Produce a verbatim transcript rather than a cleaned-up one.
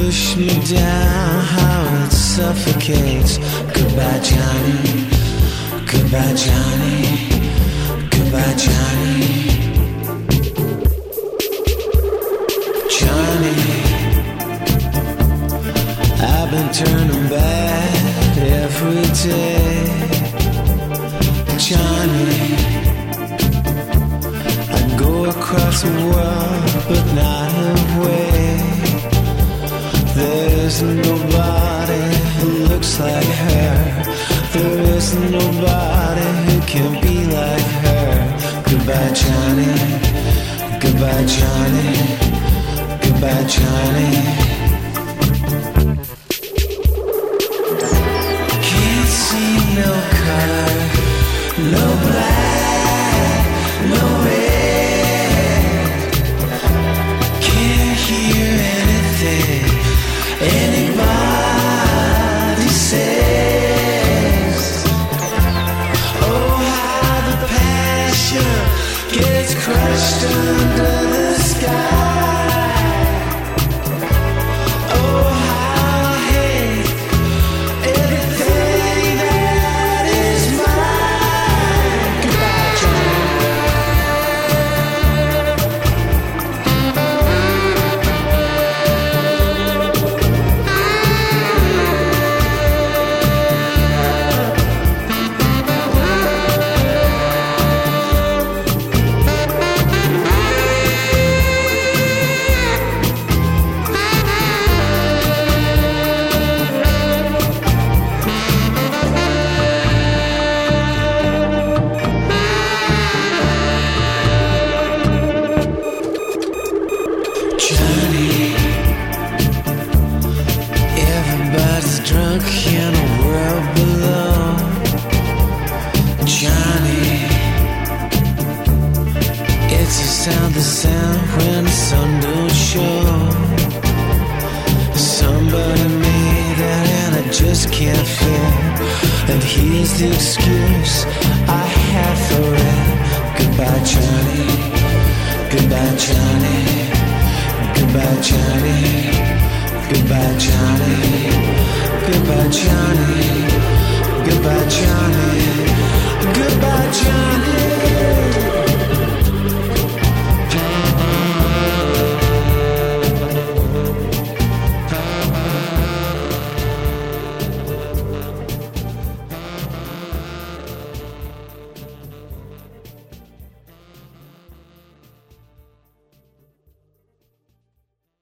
push me down, how it suffocates. Goodbye, Johnny. Goodbye, Johnny. Goodbye, Johnny. Johnny, I've been turning bad every day. Johnny, I go across the world, but not away. There's nobody who looks like her. There is nobody who can be like her. Goodbye, Johnny. Goodbye, Johnny. Goodbye, Johnny. Can't see no color, no black, no red. Can't hear anything anybody says. Oh, how the passion gets crushed under the sky. Oh, how I hate everything that is mine. Goodbye, Johnny. Johnny, everybody's drunk in a world below. Johnny, it's a sound, the sound when the sun don't show. Somebody made that and I just can't feel. And here's the excuse I have for it. Goodbye, Johnny. Goodbye, Johnny. Goodbye, Johnny. Goodbye, Johnny. Goodbye, Johnny. Goodbye, Johnny.